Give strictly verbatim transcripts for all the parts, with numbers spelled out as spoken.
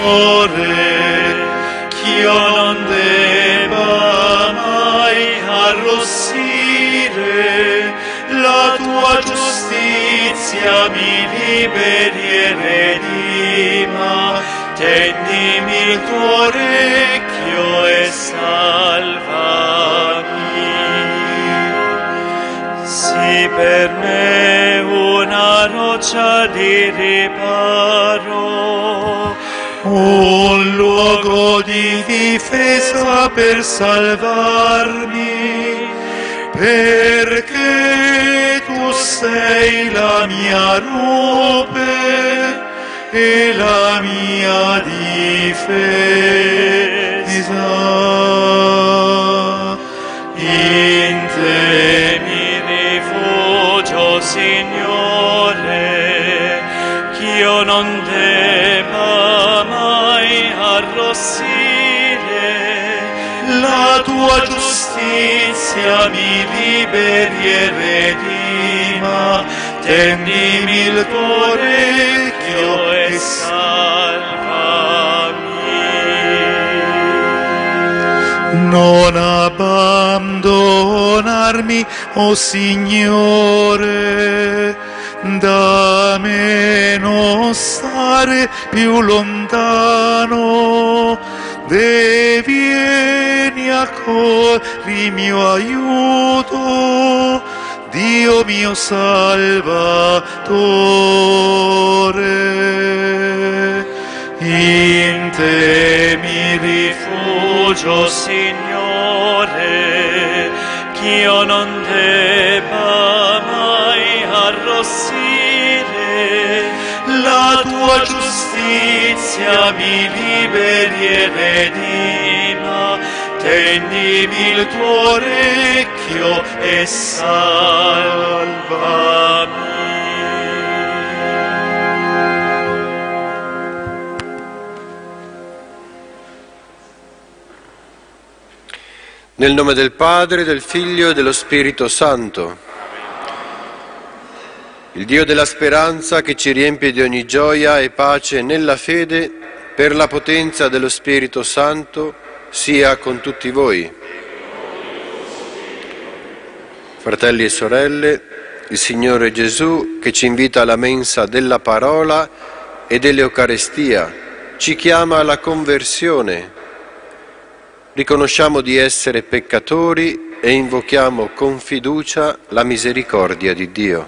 Signore, ch'io non debba mai arrossire, la tua giustizia mi liberi e redima, tendimi il tuo orecchio e salvami. Sii per me una roccia di riparo, un luogo di difesa per salvarmi, perché tu sei la mia rupe e la mia difesa. In te mi rifugio, Signore, ch'io non debba mai arrossire, la tua giustizia mi liberi e redima, tendimi il tuo orecchio e salvami. Non abbandonarmi, o oh Signore, da me non stare più lontano, e vieni a corri mio aiuto, Dio mio Salvatore. In te mi rifugio, Signore, ch'io non debba mai arrossire, la tua giustizia mi liberi e redima, tendimi il tuo orecchio e salvami. Nel nome del Padre, del Figlio e dello Spirito Santo. Il Dio della speranza, che ci riempie di ogni gioia e pace nella fede, per la potenza dello Spirito Santo, sia con tutti voi. Fratelli e sorelle, il Signore Gesù, che ci invita alla mensa della parola e dell'Eucarestia, ci chiama alla conversione. Riconosciamo di essere peccatori e invochiamo con fiducia la misericordia di Dio.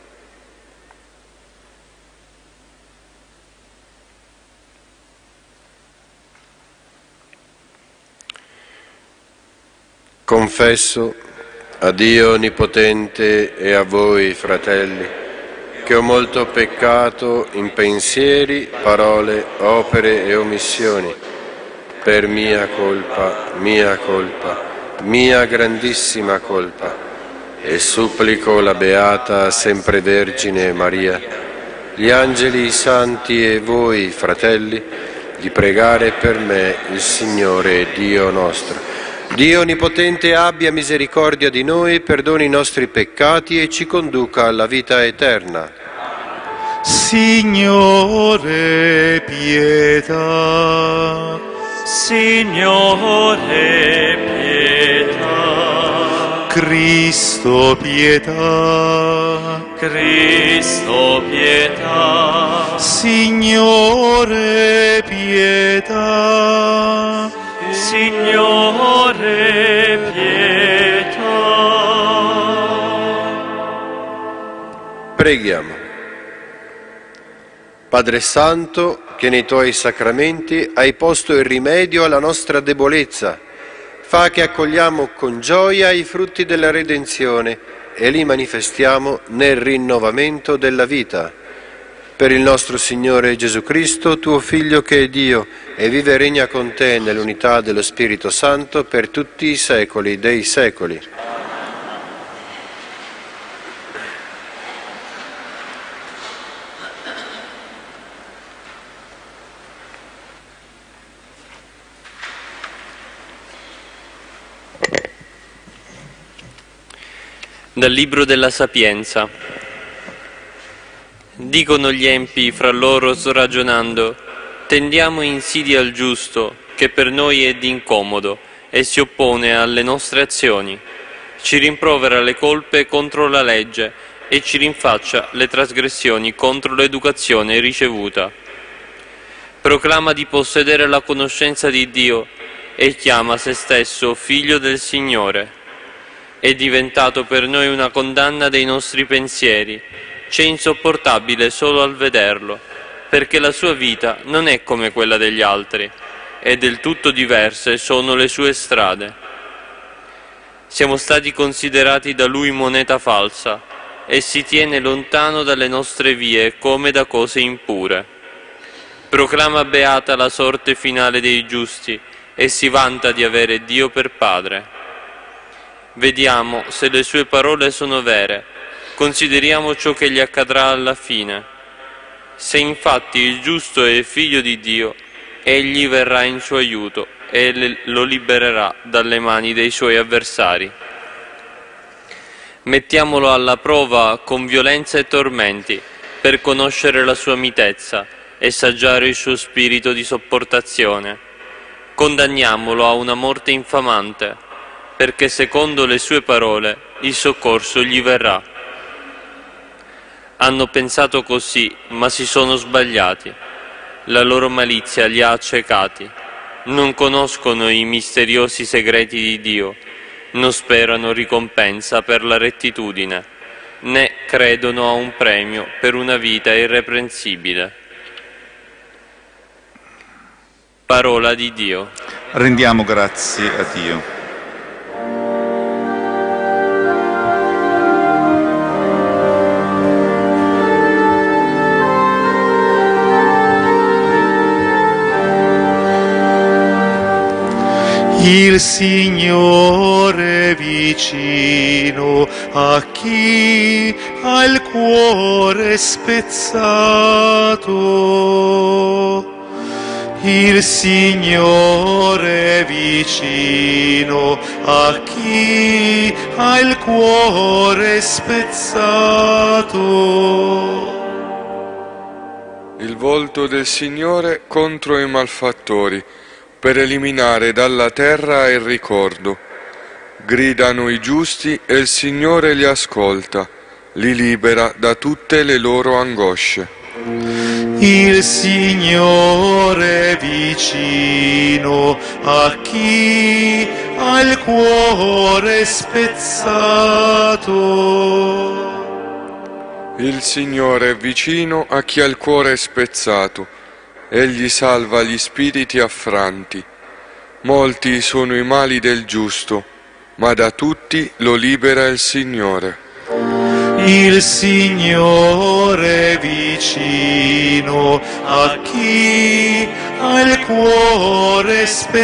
Confesso a Dio Onnipotente e a voi, fratelli, che ho molto peccato in pensieri, parole, opere e omissioni, per mia colpa, mia colpa, mia grandissima colpa, e supplico la Beata Sempre Vergine Maria, gli angeli, i santi e voi, fratelli, di pregare per me il Signore Dio nostro. Dio Onnipotente abbia misericordia di noi, perdoni i nostri peccati e ci conduca alla vita eterna. Signore, pietà. Signore, pietà. Cristo, pietà. Cristo, pietà. Signore, pietà. Signore, pietà. Preghiamo. Padre Santo, che nei Tuoi sacramenti hai posto il rimedio alla nostra debolezza, fa che accogliamo con gioia i frutti della redenzione e li manifestiamo nel rinnovamento della vita. Per il nostro Signore Gesù Cristo, Tuo Figlio che è Dio, e vive e regna con Te nell'unità dello Spirito Santo per tutti i secoli dei secoli. Dal Libro della Sapienza. Dicono gli empi fra loro ragionando: Tendiamo insidia al giusto, che per noi è d'incomodo e si oppone alle nostre azioni. Ci rimprovera le colpe contro la legge e ci rinfaccia le trasgressioni contro l'educazione ricevuta. Proclama di possedere la conoscenza di Dio e chiama se stesso Figlio del Signore. È diventato per noi una condanna dei nostri pensieri. C'è insopportabile solo al vederlo, perché la sua vita non è come quella degli altri, e del tutto diverse sono le sue strade. Siamo stati considerati da lui moneta falsa, e si tiene lontano dalle nostre vie come da cose impure. Proclama beata la sorte finale dei giusti, e si vanta di avere Dio per Padre. Vediamo se le sue parole sono vere, consideriamo ciò che gli accadrà alla fine. Se infatti il giusto è figlio di Dio, egli verrà in suo aiuto e lo libererà dalle mani dei suoi avversari. Mettiamolo alla prova con violenza e tormenti, per conoscere la sua mitezza e saggiare il suo spirito di sopportazione. Condanniamolo a una morte infamante, perché secondo le sue parole il soccorso gli verrà. Hanno pensato così, ma si sono sbagliati. La loro malizia li ha accecati. Non conoscono i misteriosi segreti di Dio, non sperano ricompensa per la rettitudine, né credono a un premio per una vita irreprensibile. Parola di Dio. Rendiamo grazie a Dio. Il Signore è vicino a chi ha il cuore spezzato. Il Signore è vicino a chi ha il cuore spezzato. Il volto del Signore contro i malfattori, per eliminare dalla terra il ricordo. Gridano i giusti e il Signore li ascolta, li libera da tutte le loro angosce. Il Signore è vicino a chi ha il cuore spezzato. Il Signore è vicino a chi ha il cuore spezzato. Egli salva gli spiriti affranti. Molti sono i mali del giusto, ma da tutti lo libera il Signore. Il Signore è vicino a chi ha il cuore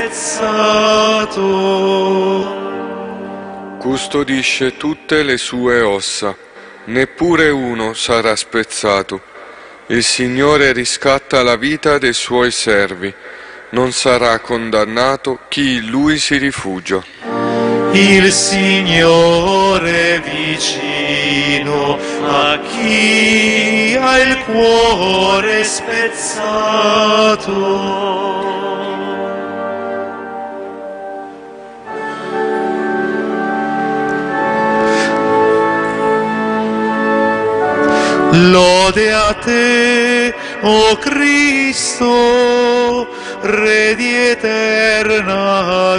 spezzato. Custodisce tutte le sue ossa, neppure uno sarà spezzato. Il Signore riscatta la vita dei suoi servi, non sarà condannato chi in Lui si rifugia. Il Signore è vicino a chi ha il cuore spezzato. Lode a te, o Cristo, Re di eterna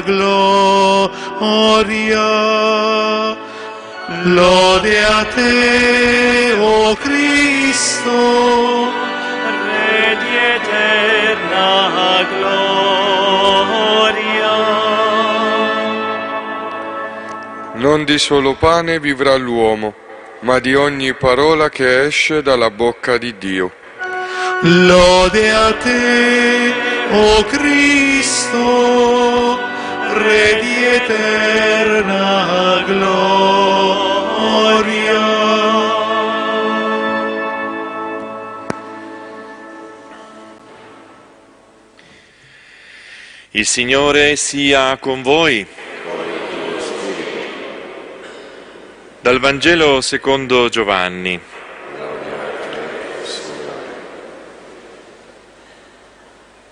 gloria. Lode a te, o Cristo, Re di eterna gloria. Non di solo pane vivrà l'uomo, ma di ogni parola che esce dalla bocca di Dio. Lode a te, o Cristo, Re di eterna gloria. Il Signore sia con voi. Dal Vangelo secondo Giovanni.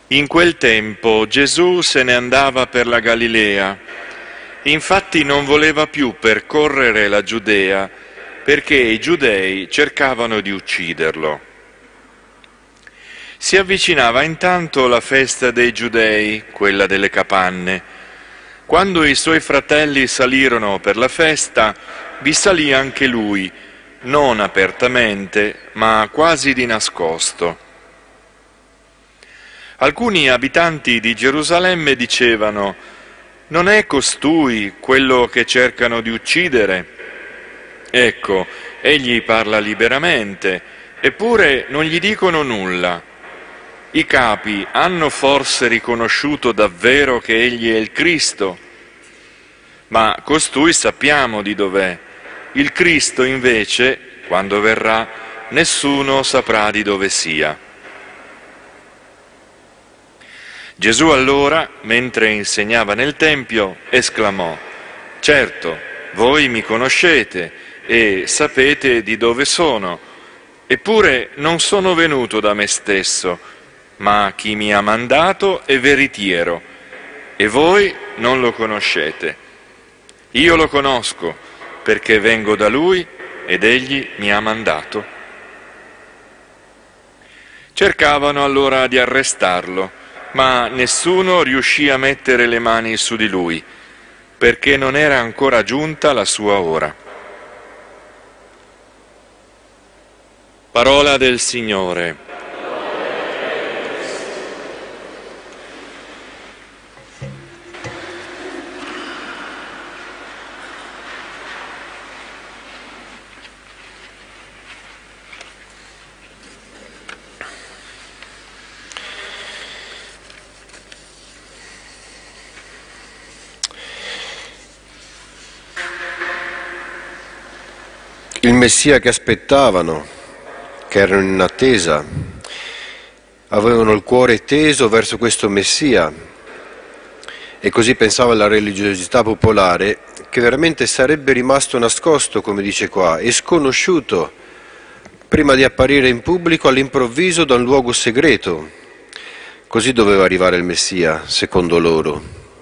In quel tempo Gesù se ne andava per la Galilea. Infatti non voleva più percorrere la Giudea, perché i giudei cercavano di ucciderlo. Si avvicinava intanto la festa dei giudei, quella delle capanne. Quando i suoi fratelli salirono per la festa, vi salì anche lui, non apertamente, ma quasi di nascosto. Alcuni abitanti di Gerusalemme dicevano: «Non è costui quello che cercano di uccidere? Ecco, egli parla liberamente, eppure non gli dicono nulla. I capi hanno forse riconosciuto davvero che egli è il Cristo? Ma costui sappiamo di dov'è. Il Cristo invece, quando verrà, nessuno saprà di dove sia». Gesù allora, mentre insegnava nel Tempio, esclamò: «Certo, voi mi conoscete e sapete di dove sono, eppure non sono venuto da me stesso, ma chi mi ha mandato è veritiero, e voi non lo conoscete. Io lo conosco, perché vengo da lui ed egli mi ha mandato». Cercavano allora di arrestarlo, ma nessuno riuscì a mettere le mani su di lui, perché non era ancora giunta la sua ora. Parola del Signore. Il Messia che aspettavano, che erano in attesa, avevano il cuore teso verso questo Messia, e così pensava la religiosità popolare, che veramente sarebbe rimasto nascosto, come dice qua, e sconosciuto, prima di apparire in pubblico all'improvviso da un luogo segreto. Così doveva arrivare il Messia, secondo loro,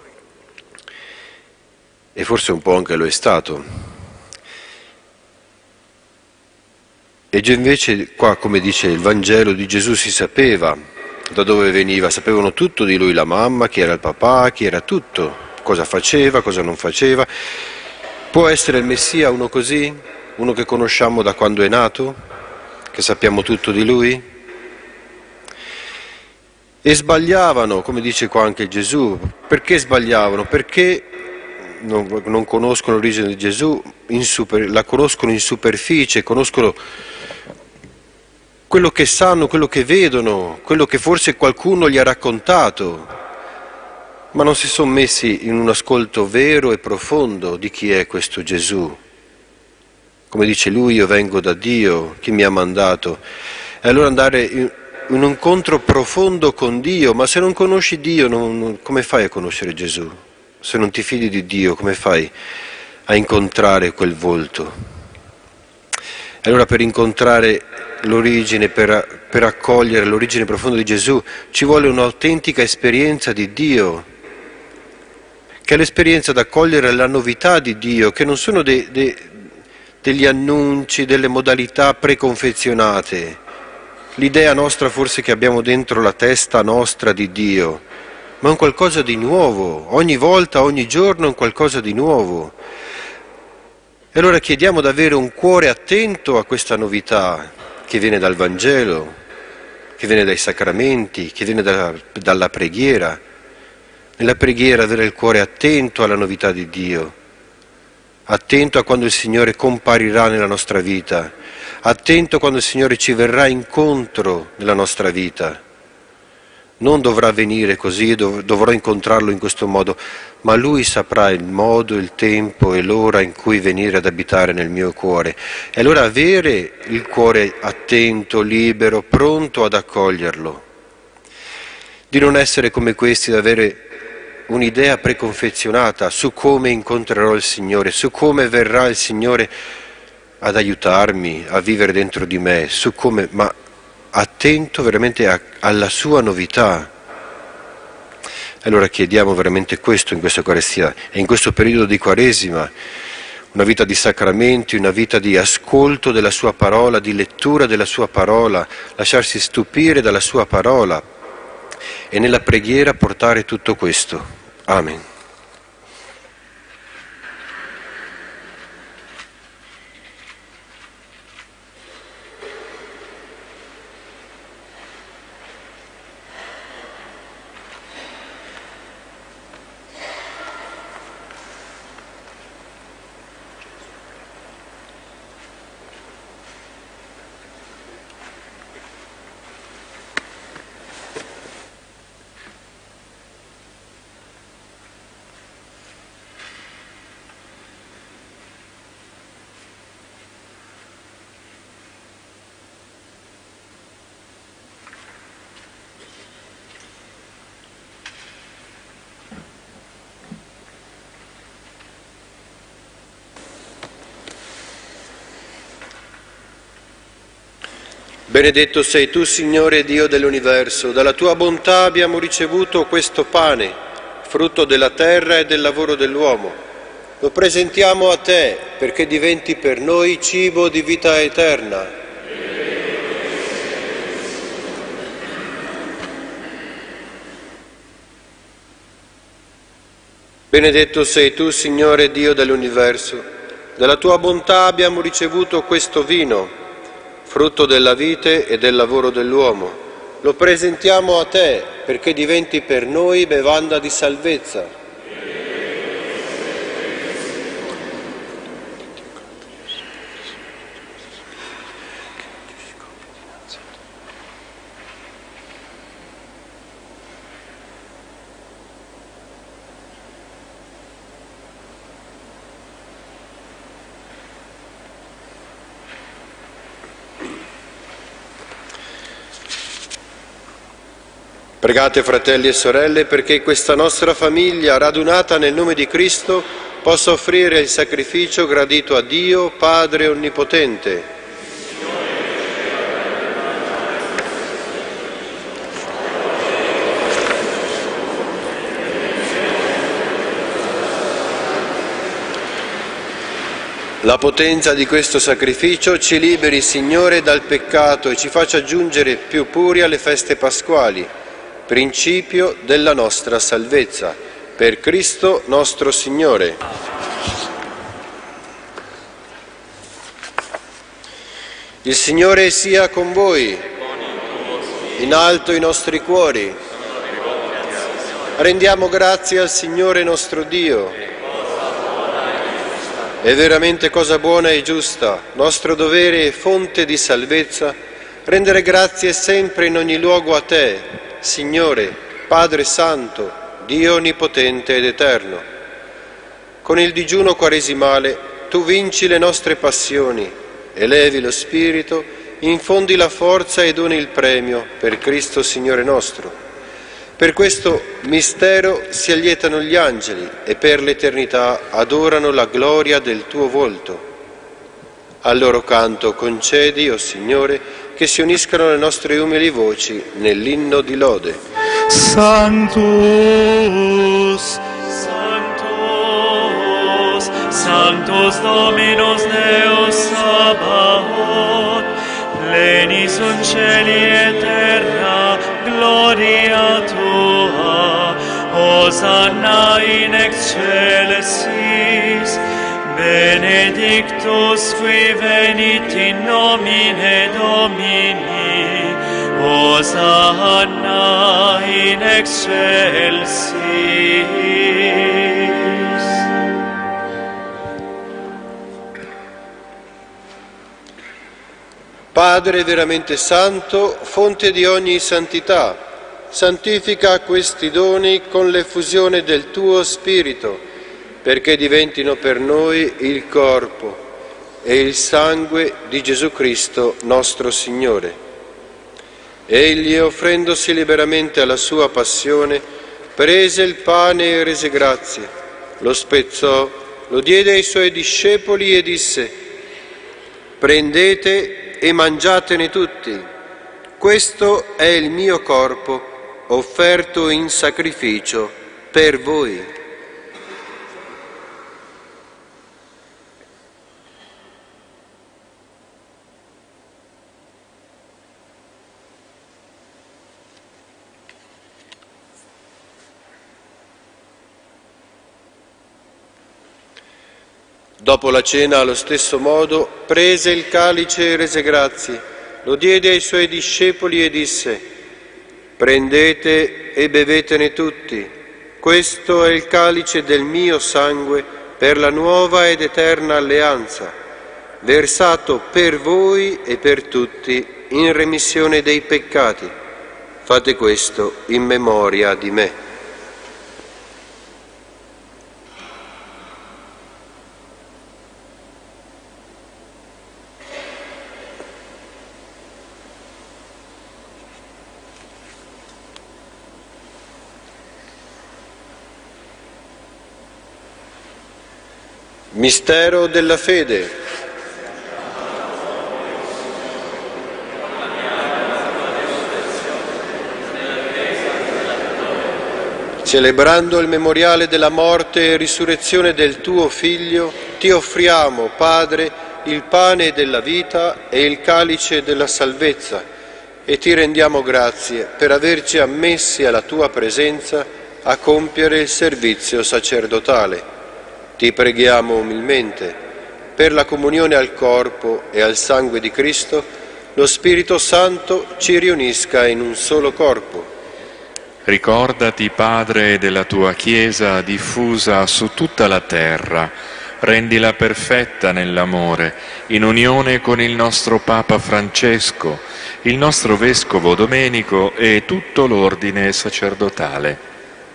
e forse un po' anche lo è stato. E già invece qua, come dice il Vangelo, di Gesù si sapeva da dove veniva, sapevano tutto di lui, la mamma, chi era il papà, chi era tutto, cosa faceva, cosa non faceva. Può essere il Messia uno così? Uno che conosciamo da quando è nato? Che sappiamo tutto di lui? E sbagliavano, come dice qua anche Gesù. Perché sbagliavano? Perché non, non conoscono l'origine di Gesù, in super, la conoscono in superficie, conoscono quello che sanno, quello che vedono, quello che forse qualcuno gli ha raccontato, ma non si sono messi in un ascolto vero e profondo di chi è questo Gesù. Come dice lui, io vengo da Dio, chi mi ha mandato. E allora andare in un incontro profondo con Dio, ma se non conosci Dio, non, non, come fai a conoscere Gesù? Se non ti fidi di Dio, come fai a incontrare quel volto? E allora per incontrare l'origine, per, per accogliere l'origine profonda di Gesù, ci vuole un'autentica esperienza di Dio, che è l'esperienza di accogliere la novità di Dio, che non sono de, de, degli annunci, delle modalità preconfezionate, l'idea nostra forse che abbiamo dentro la testa nostra di Dio, ma un qualcosa di nuovo, ogni volta, ogni giorno un qualcosa di nuovo. E allora chiediamo di avere un cuore attento a questa novità che viene dal Vangelo, che viene dai sacramenti, che viene dalla, dalla preghiera. Nella preghiera avere il cuore attento alla novità di Dio, attento a quando il Signore comparirà nella nostra vita, attento quando il Signore ci verrà incontro nella nostra vita. Non dovrà venire così, dov- dovrò incontrarlo in questo modo, ma Lui saprà il modo, il tempo e l'ora in cui venire ad abitare nel mio cuore. E allora avere il cuore attento, libero, pronto ad accoglierlo. Di non essere come questi, ad avere un'idea preconfezionata su come incontrerò il Signore, su come verrà il Signore ad aiutarmi a vivere dentro di me, su come, ma attento veramente a, alla sua novità, Allora chiediamo veramente questo in questa Eucaristia e in questo periodo di Quaresima, una vita di sacramenti, una vita di ascolto della sua parola, di lettura della sua parola, lasciarsi stupire dalla sua parola e nella preghiera portare tutto questo. Amen. Benedetto sei tu, Signore Dio dell'universo, dalla tua bontà abbiamo ricevuto questo pane, frutto della terra e del lavoro dell'uomo. Lo presentiamo a te perché diventi per noi cibo di vita eterna. Benedetto sei tu, Signore Dio dell'universo, dalla tua bontà abbiamo ricevuto questo vino, frutto della vite e del lavoro dell'uomo. Lo presentiamo a te perché diventi per noi bevanda di salvezza. Pregate, fratelli e sorelle, perché questa nostra famiglia, radunata nel nome di Cristo, possa offrire il sacrificio gradito a Dio, Padre Onnipotente. La potenza di questo sacrificio ci liberi, Signore, dal peccato e ci faccia giungere più puri alle feste pasquali, principio della nostra salvezza, per Cristo nostro Signore. Il Signore sia con voi, in alto i nostri cuori. Rendiamo grazie al Signore nostro Dio. È veramente cosa buona e giusta, nostro dovere e fonte di salvezza, rendere grazie sempre in ogni luogo a Te, Signore, Padre Santo, Dio Onnipotente ed Eterno. Con il digiuno quaresimale Tu vinci le nostre passioni, elevi lo spirito, infondi la forza e doni il premio per Cristo Signore nostro. Per questo mistero si allietano gli angeli e per l'eternità adorano la gloria del Tuo volto. Al loro canto concedi, o Signore, che si uniscano le nostre umili voci nell'inno di lode. Sanctus, Sanctus, Sanctus Dominus Deus Sabaoth, pleni sunt cieli et terra, gloria Tua, Hosanna in excelsis, benedictus qui venit in nomine Domini, Hosanna in excelsis. Padre veramente santo, fonte di ogni santità, santifica questi doni con l'effusione del Tuo Spirito, perché diventino per noi il corpo e il sangue di Gesù Cristo nostro Signore. Egli, offrendosi liberamente alla sua passione, prese il pane e rese grazie, lo spezzò, lo diede ai Suoi discepoli e disse: «Prendete e mangiatene tutti, questo è il mio corpo, offerto in sacrificio per voi. Dopo la cena, allo stesso modo, prese il calice e rese grazie, lo diede ai suoi discepoli e disse: prendete e bevetene tutti, questo è il calice del mio sangue per la nuova ed eterna alleanza, versato per voi e per tutti in remissione dei peccati. Fate questo in memoria di me. Mistero della fede. Celebrando il memoriale della morte e risurrezione del tuo Figlio, ti offriamo, Padre, il pane della vita e il calice della salvezza, e ti rendiamo grazie per averci ammessi alla tua presenza a compiere il servizio sacerdotale. Ti preghiamo umilmente, per la comunione al corpo e al sangue di Cristo, lo Spirito Santo ci riunisca in un solo corpo. Ricordati, Padre, della tua Chiesa diffusa su tutta la terra, rendila perfetta nell'amore, in unione con il nostro Papa Francesco, il nostro Vescovo Domenico e tutto l'ordine sacerdotale.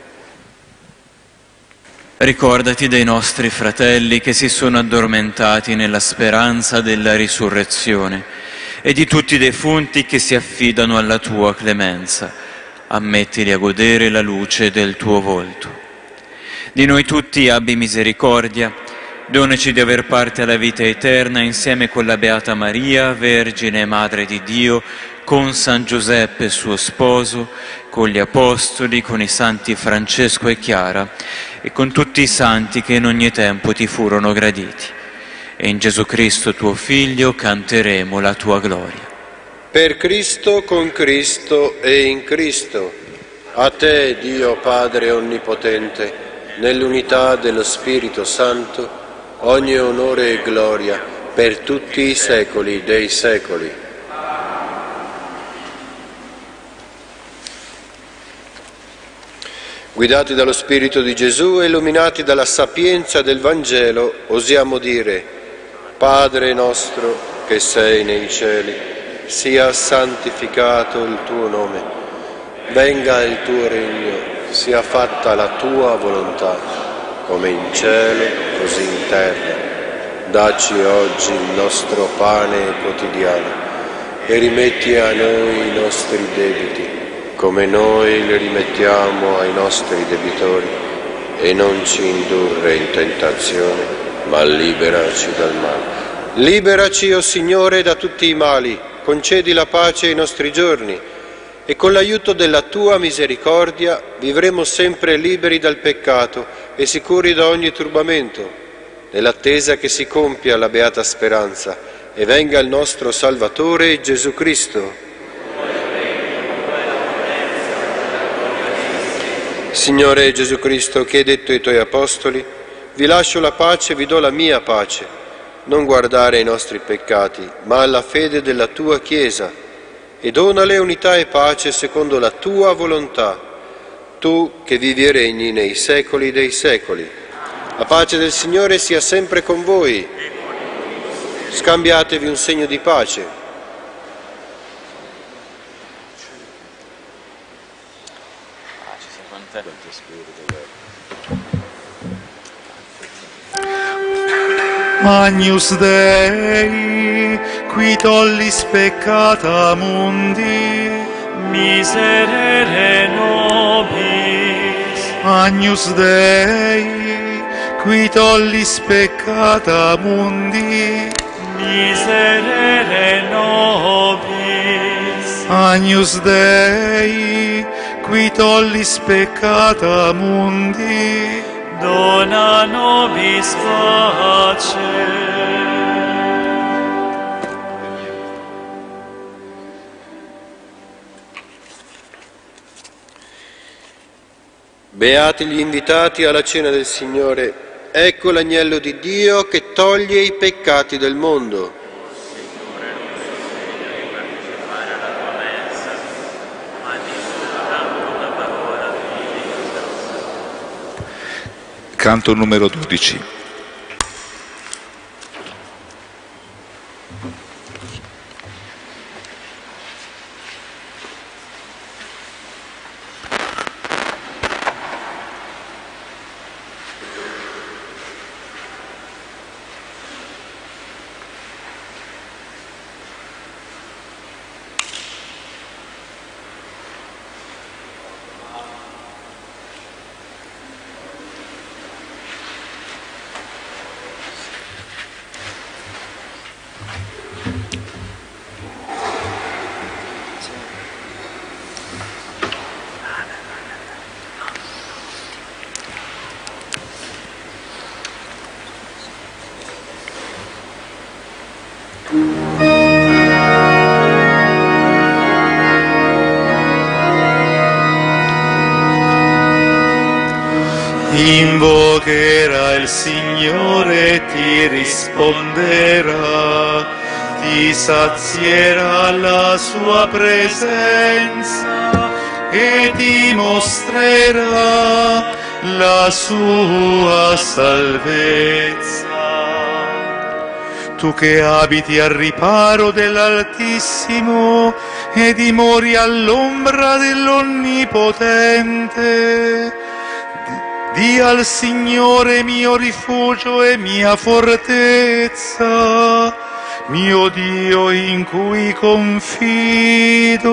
Ricordati dei nostri fratelli che si sono addormentati nella speranza della risurrezione e di tutti i defunti che si affidano alla tua clemenza. Ammettili a godere la luce del tuo volto. Di noi tutti abbi misericordia, donaci di aver parte alla vita eterna insieme con la Beata Maria, Vergine e Madre di Dio, con San Giuseppe suo sposo, con gli Apostoli, con i Santi Francesco e Chiara e con tutti i Santi che in ogni tempo ti furono graditi. E in Gesù Cristo tuo Figlio canteremo la tua gloria. Per Cristo, con Cristo e in Cristo, a te, Dio Padre Onnipotente, nell'unità dello Spirito Santo, ogni onore e gloria per tutti i secoli dei secoli. Guidati dallo Spirito di Gesù e illuminati dalla sapienza del Vangelo, osiamo dire: Padre nostro che sei nei cieli, sia santificato il tuo nome, venga il tuo regno, sia fatta la tua volontà, come in cielo così in terra. Dacci oggi il nostro pane quotidiano e rimetti a noi i nostri debiti, come noi li rimettiamo ai nostri debitori, e non ci indurre in tentazione, ma liberaci dal male. Liberaci, o Signore, da tutti i mali, concedi la pace ai nostri giorni, e con l'aiuto della tua misericordia vivremo sempre liberi dal peccato e sicuri da ogni turbamento, nell'attesa che si compia la beata speranza e venga il nostro Salvatore Gesù Cristo. Signore Gesù Cristo, che hai detto ai tuoi apostoli: vi lascio la pace, vi do la mia pace. Non guardare ai nostri peccati, ma alla fede della tua Chiesa, e donale unità e pace secondo la tua volontà, tu che vivi e regni nei secoli dei secoli. La pace del Signore sia sempre con voi. Scambiatevi un segno di pace. Agnus Dei, qui tollis peccata mundi, miserere nobis. Agnus Dei, qui tollis peccata mundi, miserere nobis. Agnus Dei, qui tollis peccata mundi, dona nobis pace. Beati gli invitati alla cena del Signore. Ecco l'agnello di Dio che toglie i peccati del mondo. Canto numero dodici. Invocherà il Signore, ti risponderà, ti sazierà la sua presenza e ti mostrerà la sua salvezza. Tu che abiti al riparo dell'Altissimo e dimori all'ombra dell'Onnipotente, di al Signore mio rifugio e mia fortezza, mio Dio in cui confido.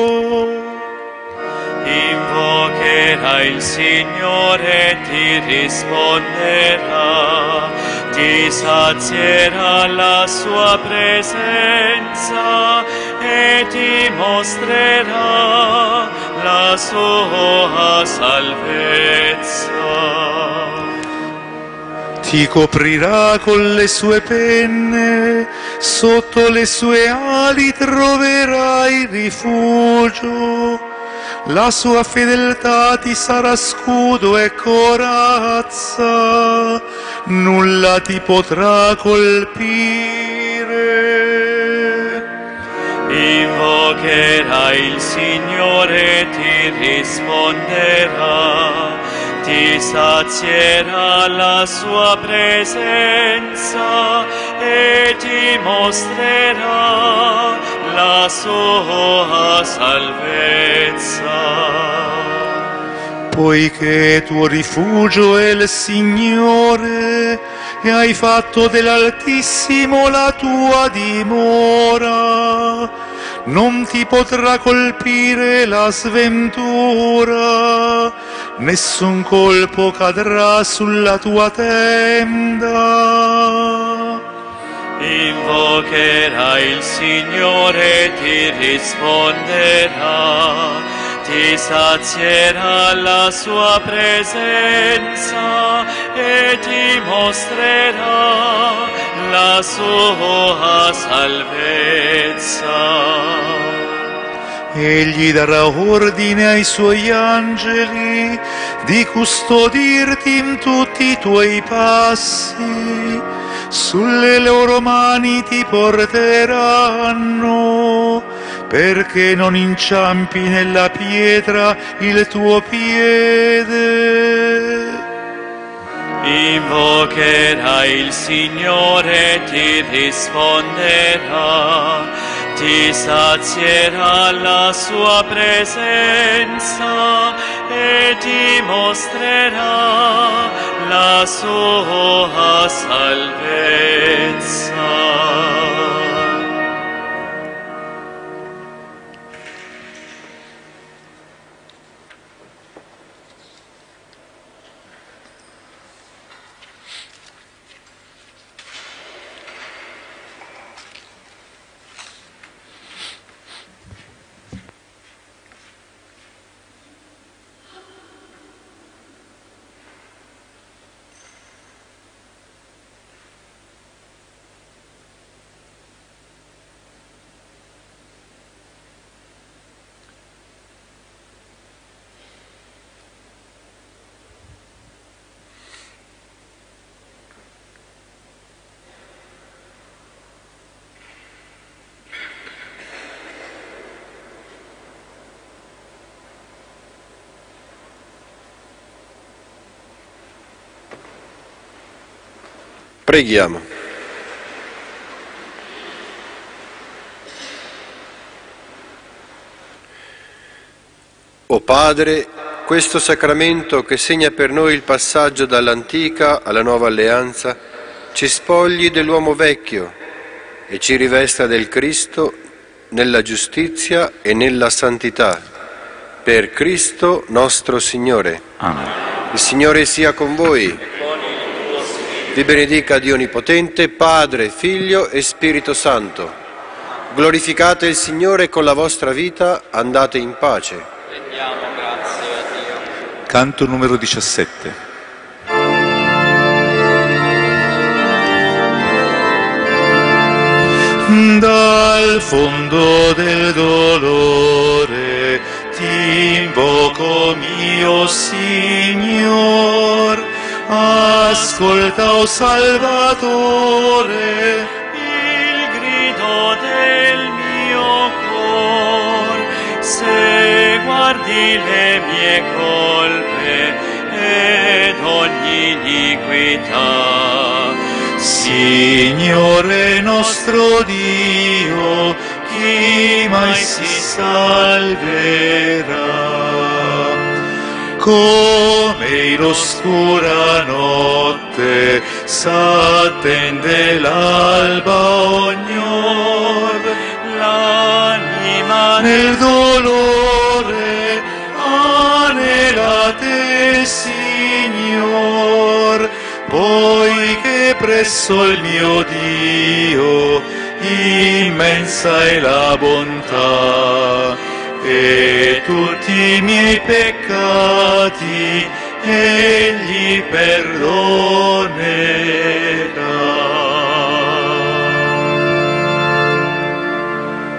Invocherà il Signore, ti risponderà, ti sazierà la sua presenza e ti mostrerà la sua salvezza. Ti coprirà con le sue penne, sotto le sue ali troverai rifugio. La sua fedeltà ti sarà scudo e corazza, nulla ti potrà colpire. Invocherà il Signore, ti risponderà, ti sazierà la sua presenza e ti mostrerà la sua salvezza. Poiché tuo rifugio è il Signore e hai fatto dell'Altissimo la tua dimora, non ti potrà colpire la sventura, nessun colpo cadrà sulla tua tenda. Invocherà il Signore, ti risponderà, ti sazierà la sua presenza e ti mostrerà la sua salvezza. Egli darà ordine ai suoi angeli di custodirti in tutti i tuoi passi, sulle loro mani ti porteranno, perché non inciampi nella pietra il tuo piede. Invocherà il Signore, ti risponderà, ti sazierà la sua presenza e ti mostrerà la sua salvezza. Preghiamo. O Padre, questo sacramento che segna per noi il passaggio dall'antica alla nuova alleanza, ci spogli dell'uomo vecchio e ci rivesta del Cristo nella giustizia e nella santità. Per Cristo nostro Signore. Amen. Il Signore sia con voi. Vi benedica Dio Onnipotente, Padre, Figlio e Spirito Santo. Glorificate il Signore con la vostra vita, andate in pace. Rendiamo grazie a Dio. Canto numero diciassette. Dal fondo del dolore ti invoco, mio Signor, ascolta, o Salvatore, il grido del mio cor, se guardi le mie colpe ed ogni iniquità. Signore nostro Dio, chi mai si salverà? Come in oscura notte s'attende l'alba ognor, L'anima nel dolore anela te, Signor, poiché presso il mio Dio immensa è la bontà, e tutti i miei peccati egli perdonerà.